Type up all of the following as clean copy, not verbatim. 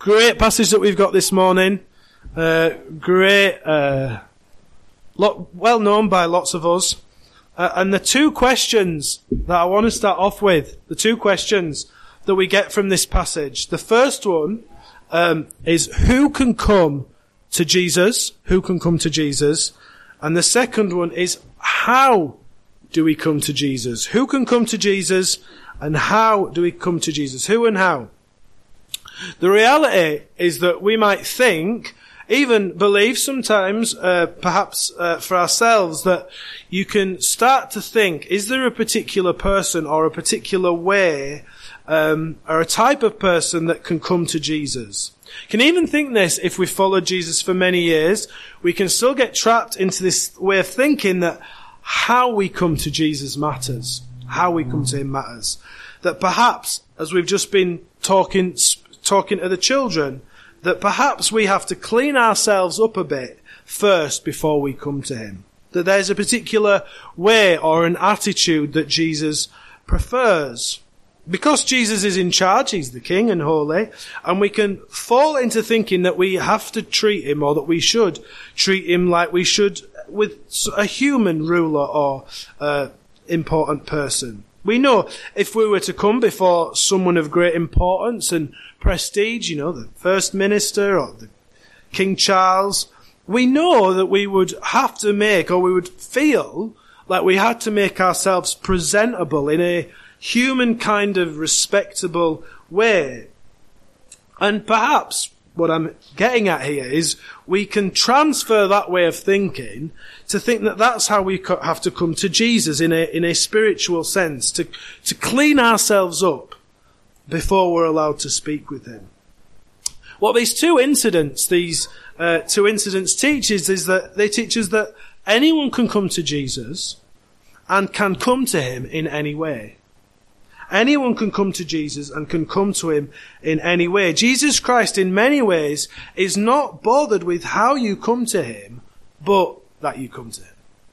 Great passage that we've got this morning. Great, well known by lots of us. And the two questions that I want to start off with, the two questions that we get from this passage. The first one is who can come to Jesus? Who can come to Jesus? And the second one is how do we come to Jesus? Who can come to Jesus and how do we come to Jesus? Who and how? The reality is that we might think, even believe sometimes, perhaps for ourselves, that you can start to think, is there a particular person or a particular way or a type of person that can come to Jesus? Can even think this if we followed Jesus for many years. We can still get trapped into this way of thinking that how we come to Jesus matters. How we come to him matters. That perhaps, as we've just been talking to the children, that perhaps we have to clean ourselves up a bit first before we come to him. That there's a particular way or an attitude that Jesus prefers. Because Jesus is in charge, he's the king and holy, and we can fall into thinking that we have to treat him, or that we should treat him like we should with a human ruler or important person. We know if we were to come before someone of great importance and prestige, the First Minister or the King Charles, we know that we would have to we would feel like we had to make ourselves presentable in a human kind of respectable way. And perhaps what I'm getting at here is we can transfer that way of thinking to think that that's how we have to come to Jesus in a spiritual sense, to clean ourselves up before we're allowed to speak with him. What these two incidents teach is that they teach us that anyone can come to Jesus and can come to him in any way. Anyone can come to Jesus and can come to him in any way. Jesus Christ, in many ways, is not bothered with how you come to him, but that you come to him.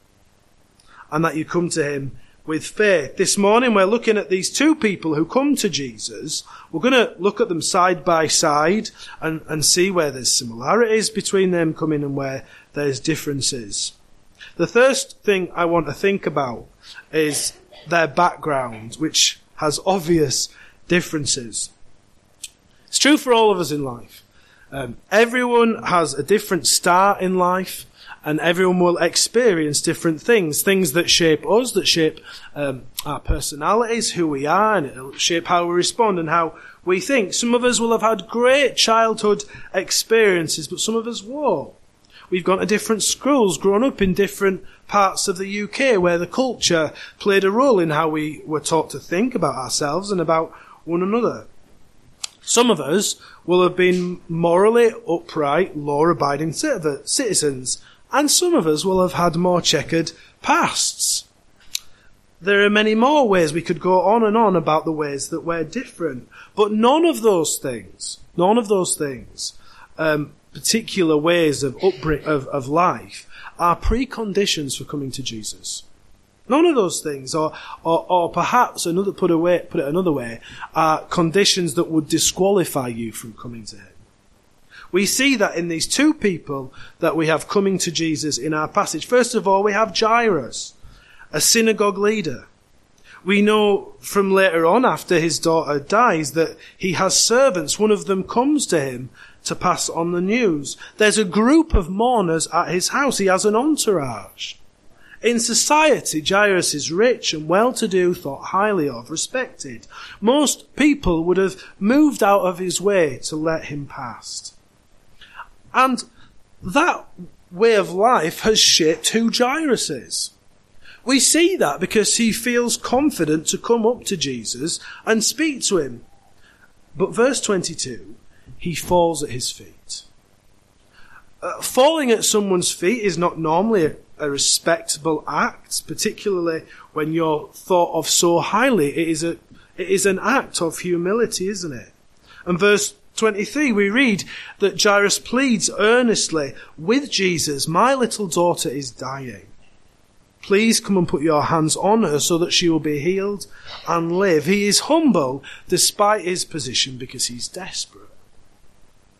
And that you come to him with faith. This morning we're looking at these two people who come to Jesus. We're going to look at them side by side and see where there's similarities between them coming and where there's differences. The first thing I want to think about is their background, which has obvious differences. It's true for all of us in life. Everyone has a different start in life, and everyone will experience different things that shape us, that shape our personalities, who we are, and it'll shape how we respond and how we think. Some of us will have had great childhood experiences, but some of us won't. We've gone to different schools, grown up in different parts of the UK where the culture played a role in how we were taught to think about ourselves and about one another. Some of us will have been morally upright, law-abiding citizens, and some of us will have had more checkered pasts. There are many more ways we could go on and on about the ways that we're different, but none of those things, particular ways of life are preconditions for coming to Jesus. None of those things, or perhaps put it another way, are conditions that would disqualify you from coming to him. We see that in these two people that we have coming to Jesus in our passage. First of all, we have Jairus, a synagogue leader. We know from later on, after his daughter dies, that he has servants. One of them comes to him to pass on the news. There's a group of mourners at his house. He has an entourage. In society, Jairus is rich and well-to-do, thought highly of, respected. Most people would have moved out of his way to let him pass. And that way of life has shaped who Jairus is. We see that because he feels confident to come up to Jesus and speak to him. But verse 22, he falls at his feet. Falling at someone's feet is not normally a respectable act, particularly when you're thought of so highly. It is an act of humility, isn't it? And verse 23, we read that Jairus pleads earnestly with Jesus, "My little daughter is dying. Please come and put your hands on her so that she will be healed and live." He is humble despite his position because he's desperate.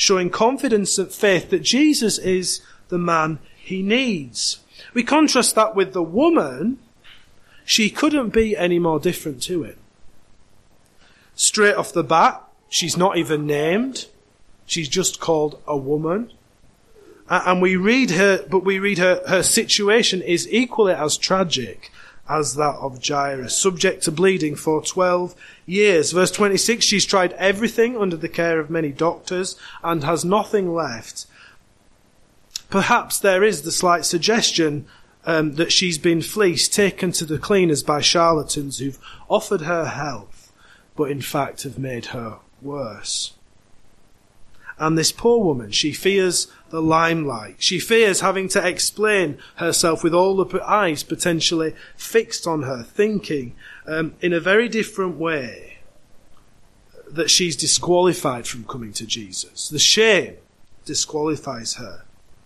showing confidence and faith that Jesus is the man he needs. We contrast that with the woman. She couldn't be any more different to him. Straight off the bat, she's not even named. She's just called a woman. And we read her situation is equally as tragic as that of Jairus, subject to bleeding for 12 years. Verse 26, she's tried everything under the care of many doctors and has nothing left. Perhaps there is the slight suggestion that she's been fleeced, taken to the cleaners by charlatans who've offered her health, but in fact have made her worse. And this poor woman, she fears the limelight. She fears having to explain herself with all the eyes potentially fixed on her, thinking in a very different way that she's disqualified from coming to Jesus. The shame disqualifies her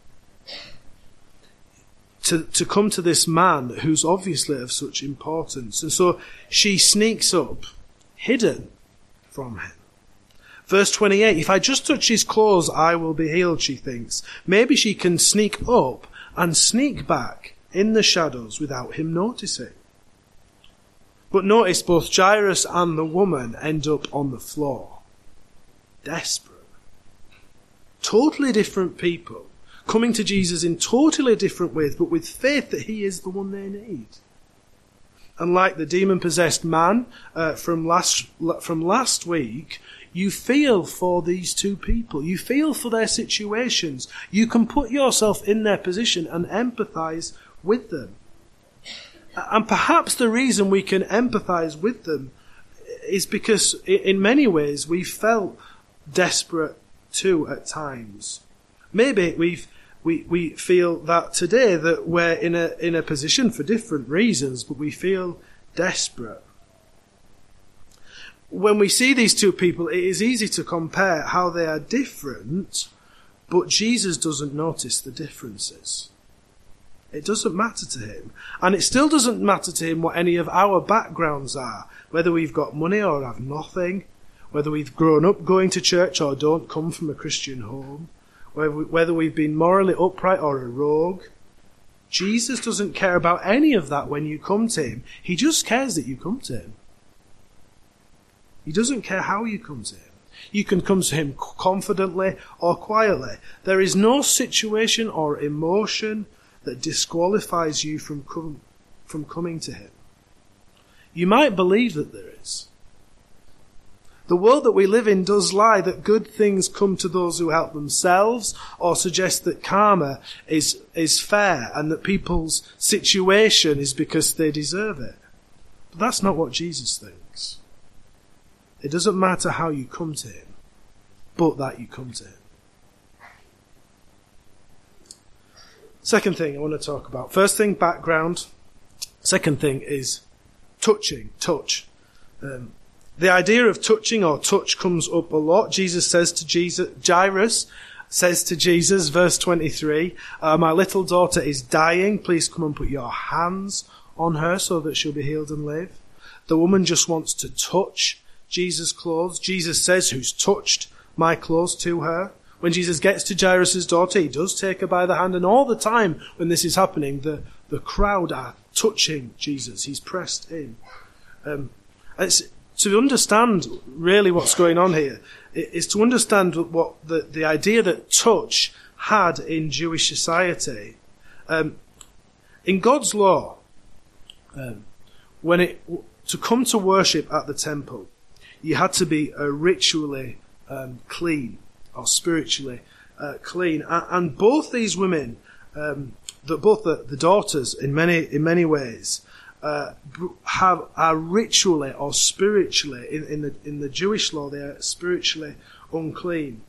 to come to this man who's obviously of such importance. And so she sneaks up, hidden from him. Verse 28, if I just touch his clothes, I will be healed, she thinks. Maybe she can sneak up and sneak back in the shadows without him noticing. But notice both Jairus and the woman end up on the floor. Desperate. Totally different people, coming to Jesus in totally different ways, but with faith that he is the one they need. And like the demon-possessed man from last week, you feel for these two people. You feel for their situations. You can put yourself in their position and empathize with them. And perhaps the reason we can empathize with them is because in many ways we felt desperate too at times. Maybe we feel that today, that we're in a position for different reasons, but we feel desperate. When we see these two people, it is easy to compare how they are different, but Jesus doesn't notice the differences. It doesn't matter to him. And it still doesn't matter to him what any of our backgrounds are, whether we've got money or have nothing, whether we've grown up going to church or don't come from a Christian home, whether we've been morally upright or a rogue. Jesus doesn't care about any of that when you come to him. He just cares that you come to him. He doesn't care how you come to him. You can come to him confidently or quietly. There is no situation or emotion that disqualifies you from coming to him. You might believe that there is. The world that we live in does lie that good things come to those who help themselves, or suggest that karma is fair and that people's situation is because they deserve it. But that's not what Jesus thinks. It doesn't matter how you come to him, but that you come to him. Second thing I want to talk about. First thing, background. Second thing is touch. The idea of touching or touch comes up a lot. Jairus says to Jesus, verse 23, my little daughter is dying. Please come and put your hands on her so that she'll be healed and live. The woman just wants to touch Jesus' clothes. Jesus says, who's touched my clothes, to her. When Jesus gets to Jairus' daughter, he does take her by the hand, and all the time when this is happening, the crowd are touching Jesus. He's pressed in. To understand really what's going on here is to understand what the idea that touch had in Jewish society. In God's law, to come to worship at the temple, you had to be ritually clean or spiritually clean. And both these women, both the daughters in many ways, are ritually or spiritually in the Jewish law, they are spiritually unclean.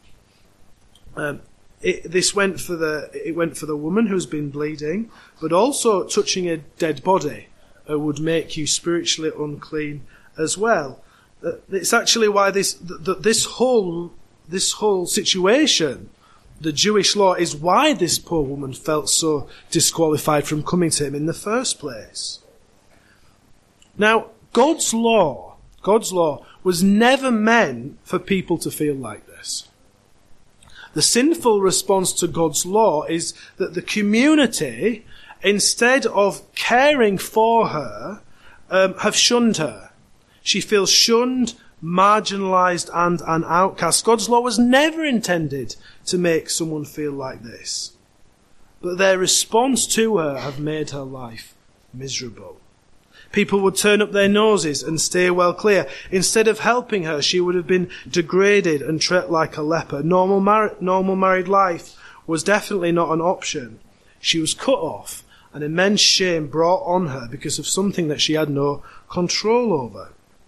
It went for the woman who's been bleeding, but also touching a dead body would make you spiritually unclean as well. It's actually why this whole situation, the Jewish law, is why this poor woman felt so disqualified from coming to him in the first place. Now, God's law was never meant for people to feel like this. The sinful response to God's law is that the community, instead of caring for her, have shunned her. She feels shunned, marginalized, and an outcast. God's law was never intended to make someone feel like this. But their response to her have made her life miserable. People would turn up their noses and stay well clear. Instead of helping her, she would have been degraded and treated like a leper. Normal married life was definitely not an option. She was cut off, and immense shame brought on her because of something that she had no control over.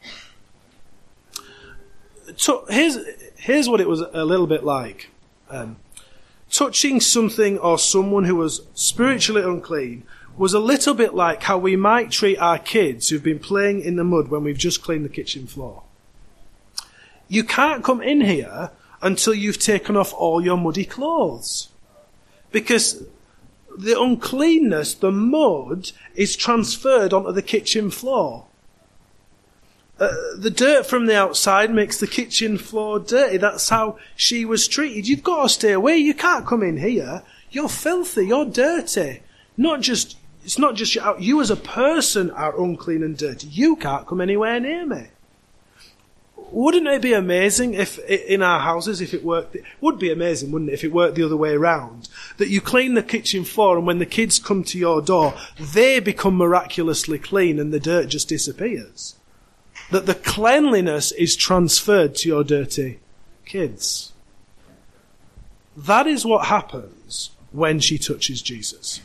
So here's what it was a little bit like. Touching something or someone who was spiritually unclean was a little bit like how we might treat our kids who've been playing in the mud when we've just cleaned the kitchen floor. You can't come in here until you've taken off all your muddy clothes. Because the uncleanness, the mud, is transferred onto the kitchen floor. The dirt from the outside makes the kitchen floor dirty. That's how she was treated. You've got to stay away. You can't come in here. You're filthy. You're dirty. It's not just you as a person are unclean and dirty. You can't come anywhere near me. Wouldn't it be amazing if in our houses, if it worked, it would be amazing, wouldn't it, if it worked the other way around? That you clean the kitchen floor and when the kids come to your door, they become miraculously clean and the dirt just disappears. That the cleanliness is transferred to your dirty kids. That is what happens when she touches Jesus.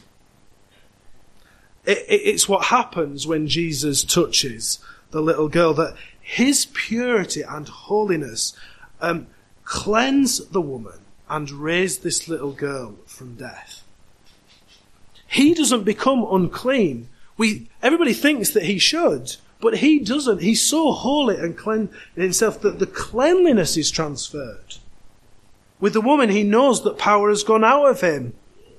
It's what happens when Jesus touches the little girl, that his purity and holiness cleanse the woman and raise this little girl from death. He doesn't become unclean. Everybody thinks that he should, but he doesn't. He's so holy and clean himself that the cleanliness is transferred. With the woman, he knows that power has gone out of him.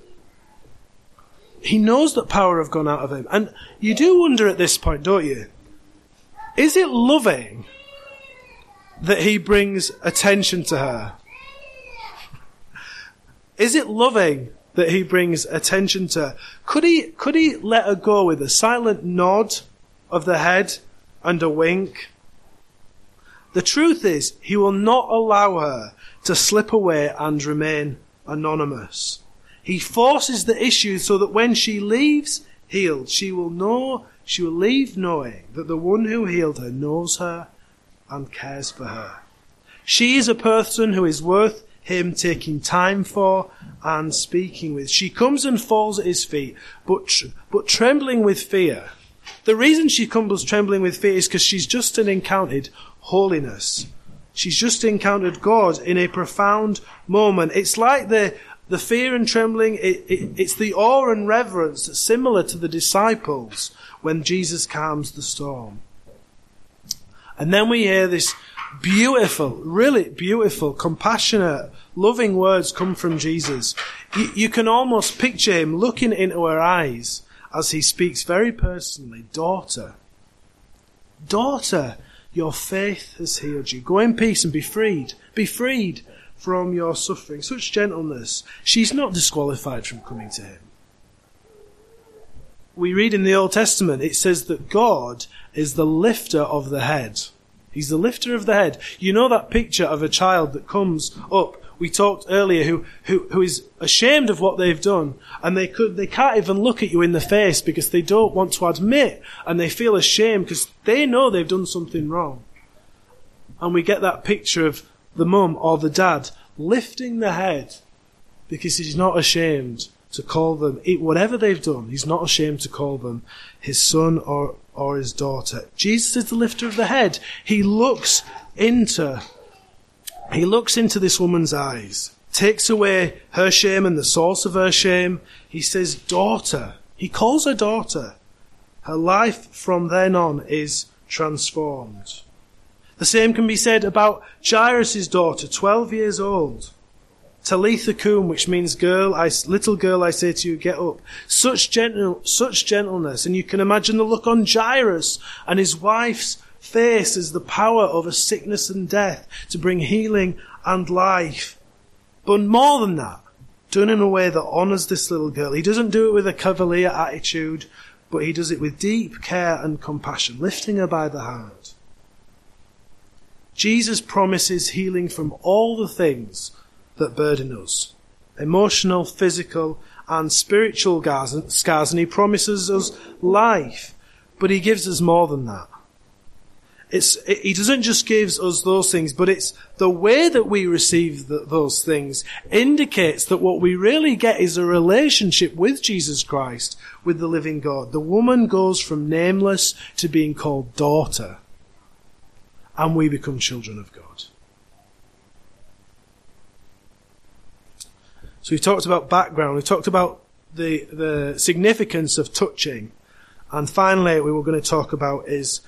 He knows that power have gone out of him. And you do wonder at this point, don't you? Is it loving that he brings attention to her? Is it loving that he brings attention to her? Could he let her go with a silent nod of the head and a wink? The truth is, he will not allow her to slip away and remain anonymous. He forces the issue so that when she leaves healed, she will leave knowing that the one who healed her knows her and cares for her. She is a person who is worth him taking time for and speaking with. She comes and falls at his feet, but trembling with fear. The reason she comes trembling with fear is because she's just encountered holiness. She's just encountered God in a profound moment. It's like the fear and trembling, it's the awe and reverence that's similar to the disciples when Jesus calms the storm. And then we hear this beautiful, really beautiful, compassionate, loving words come from Jesus. You can almost picture him looking into her eyes as he speaks very personally. Daughter, your faith has healed you. Go in peace and be freed. Be freed from your suffering. Such gentleness. She's not disqualified from coming to him. We read in the Old Testament, it says that God is the lifter of the head. He's the lifter of the head. You know that picture of a child that comes up. We talked earlier who is ashamed of what they've done, and they can't even look at you in the face because they don't want to admit, and they feel ashamed because they know they've done something wrong. And we get that picture of the mum or the dad lifting the head because he's not ashamed to call them, whatever they've done, he's not ashamed to call them his son or his daughter. Jesus is the lifter of the head. He looks into this woman's eyes, takes away her shame and the source of her shame. He says, daughter. He calls her daughter. Her life from then on is transformed. The same can be said about Jairus' daughter, 12 years old. Talitha kum, which means little girl, I say to you, get up. Such gentleness. And you can imagine the look on Jairus and his wife's face as the power over sickness and death to bring healing and life. But more than that, done in a way that honours this little girl. He doesn't do it with a cavalier attitude, but he does it with deep care and compassion, lifting her by the hand. Jesus promises healing from all the things that burden us, emotional, physical, and spiritual scars, and he promises us life, but he gives us more than that. He doesn't just give us those things, but it's the way that we receive those things indicates that what we really get is a relationship with Jesus Christ, with the living God. The woman goes from nameless to being called daughter, and we become children of God. So we've talked about background, we've talked about the significance of touching, and finally what we're going to talk about is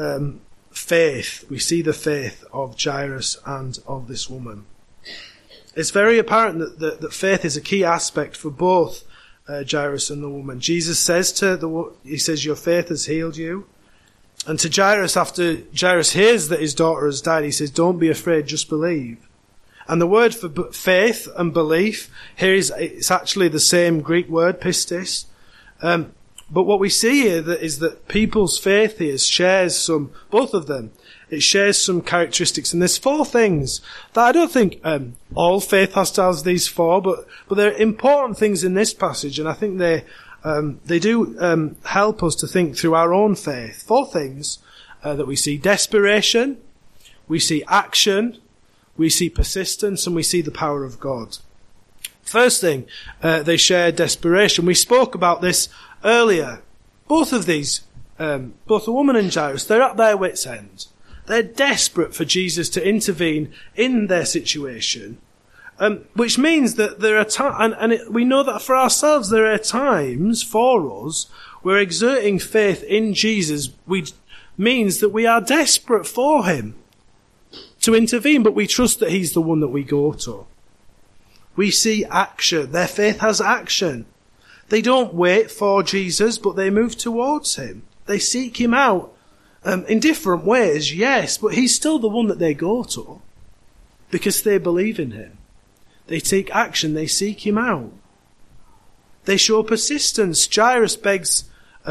faith. We see the faith of Jairus and of this woman. It's very apparent that faith is a key aspect for both Jairus and the woman. Jesus says he says, your faith has healed you. And to Jairus, after Jairus hears that his daughter has died, he says, don't be afraid, just believe. And the word for faith and belief here it's actually the same Greek word, pistis. But what we see here is that people's faith here shares both of them, it shares some characteristics. And there's 4 things that I don't think all faith has to have these 4, but they're important things in this passage, and I think they do help us to think through our own faith. 4 things that we see: desperation, we see action, we see persistence, and we see the power of God. First thing, they share desperation. We spoke about this earlier. Both of these, both the woman and Jairus, they're at their wits' end. They're desperate for Jesus to intervene in their situation, which means that there are times, and we know that for ourselves, there are times for us where exerting faith in Jesus means that we are desperate for him to intervene, but we trust that he's the one that we go to. We see action. Their faith has action. They don't wait for Jesus, but they move towards him. They seek him out in different ways, yes, but he's still the one that they go to because they believe in him. They take action. They seek him out. They show persistence. Jairus begs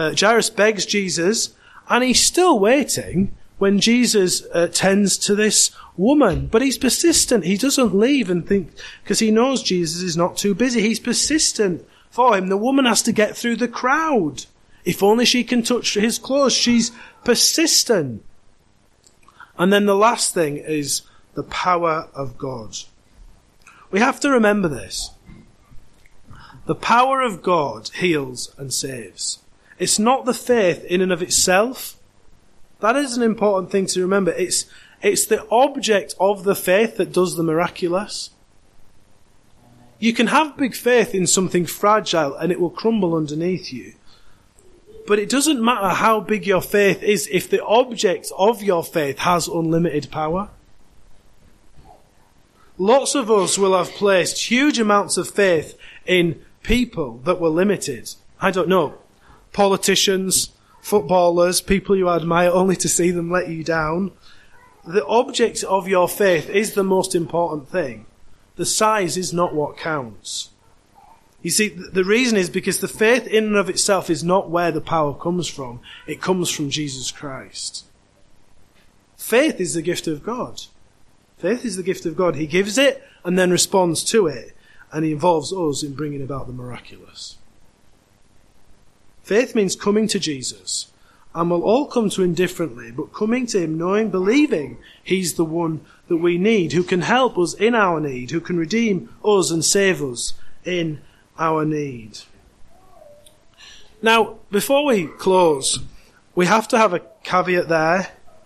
Jesus, and he's still waiting when Jesus tends to this woman. But he's persistent. He doesn't leave and think, because he knows Jesus is not too busy. He's persistent for him. The woman has to get through the crowd. If only she can touch his clothes. She's persistent. And then the last thing is the power of God. We have to remember this. The power of God heals and saves. It's not the faith in and of itself. That is an important thing to remember. It's the object of the faith that does the miraculous. You can have big faith in something fragile and it will crumble underneath you. But it doesn't matter how big your faith is if the object of your faith has unlimited power. Lots of us will have placed huge amounts of faith in people that were limited. I don't know, politicians, footballers, people you admire only to see them let you down. The object of your faith is the most important thing. The size is not what counts. You see, the reason is because the faith in and of itself is not where the power comes from. It comes from Jesus Christ. Faith is the gift of God. Faith is the gift of God. He gives it and then responds to it. And he involves us in bringing about the miraculous. Faith means coming to Jesus. And we'll all come to him differently, but coming to him knowing, believing he's the one that we need, who can help us in our need, who can redeem us and save us in our need. Now, before we close, we have to have a caveat there.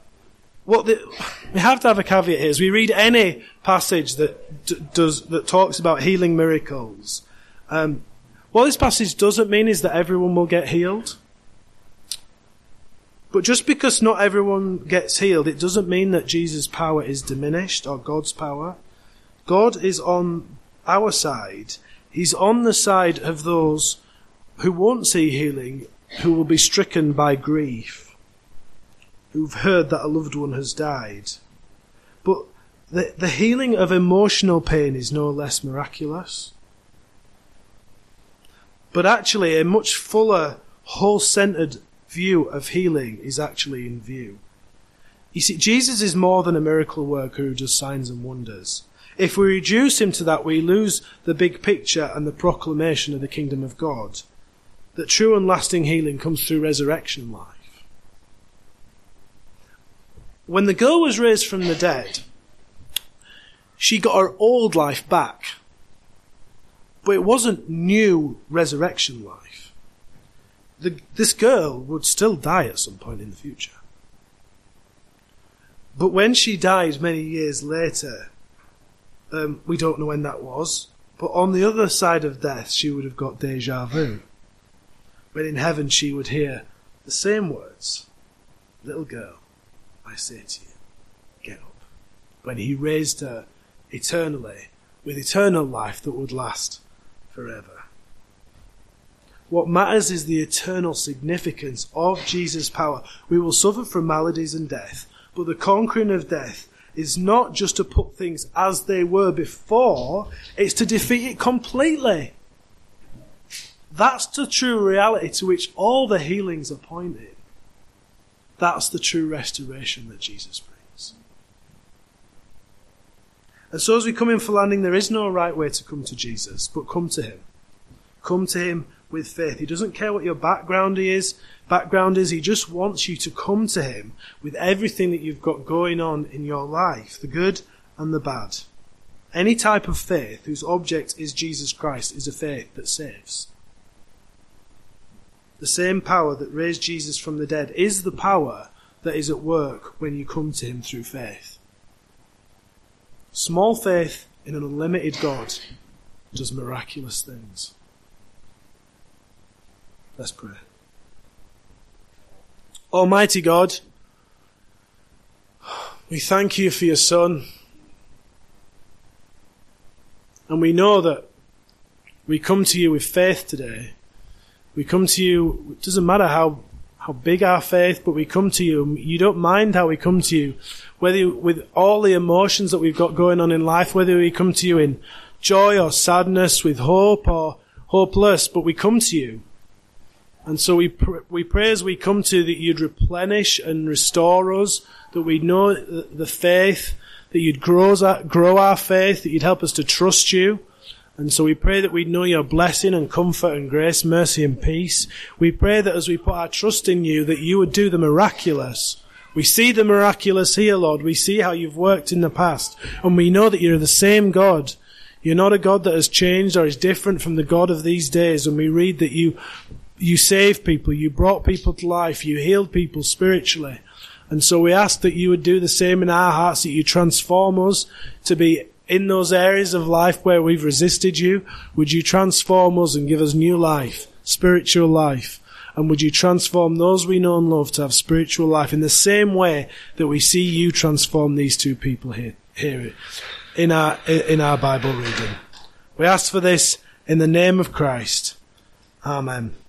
We have to have a caveat here. As we read any passage that talks about healing miracles, what this passage doesn't mean is that everyone will get healed. But just because not everyone gets healed, it doesn't mean that Jesus' power is diminished or God's power. God is on our side. He's on the side of those who won't see healing, who will be stricken by grief, who've heard that a loved one has died. But The healing of emotional pain is no less miraculous. But actually, a much fuller, whole-centered view of healing is actually in view. You see, Jesus is more than a miracle worker who does signs and wonders. If we reduce him to that, we lose the big picture and the proclamation of the kingdom of God. That true and lasting healing comes through resurrection life. When the girl was raised from the dead, she got her old life back. But it wasn't new resurrection life. This girl would still die at some point in the future. But when she died many years later, we don't know when that was, but on the other side of death she would have got déjà vu. When in heaven she would hear the same words, "Little girl, I say to you, get up." When he raised her eternally, with eternal life that would last forever. What matters is the eternal significance of Jesus' power. We will suffer from maladies and death, but the conquering of death is not just to put things as they were before, it's to defeat it completely. That's the true reality to which all the healings are pointing. That's the true restoration that Jesus brings. And so as we come in for landing, there is no right way to come to Jesus, but come to him. Come to him with faith. He doesn't care what your background is. He just wants you to come to him with everything that you've got going on in your life, the good and the bad. Any type of faith whose object is Jesus Christ is a faith that saves. The same power that raised Jesus from the dead is the power that is at work when you come to him through faith. Small faith in an unlimited God does miraculous things. Let's pray. Almighty God, we thank you for your Son. And we know that we come to you with faith today. We come to you, it doesn't matter how big our faith, but we come to you. You don't mind how we come to you, whether with all the emotions that we've got going on in life, whether we come to you in joy or sadness, with hope or hopeless, but we come to you. And so we pray as we come to that you'd replenish and restore us, that we'd know the faith, that you'd grow our faith, that you'd help us to trust you. And so we pray that we'd know your blessing and comfort and grace, mercy and peace. We pray that as we put our trust in you, that you would do the miraculous. We see the miraculous here, Lord. We see how you've worked in the past. And we know that you're the same God. You're not a God that has changed or is different from the God of these days. And we read that you saved people, you brought people to life, you healed people spiritually. And so we ask that you would do the same in our hearts, that you transform us to be in those areas of life where we've resisted you. Would you transform us and give us new life, spiritual life? And would you transform those we know and love to have spiritual life in the same way that we see you transform these two people here in our Bible reading? We ask for this in the name of Christ. Amen.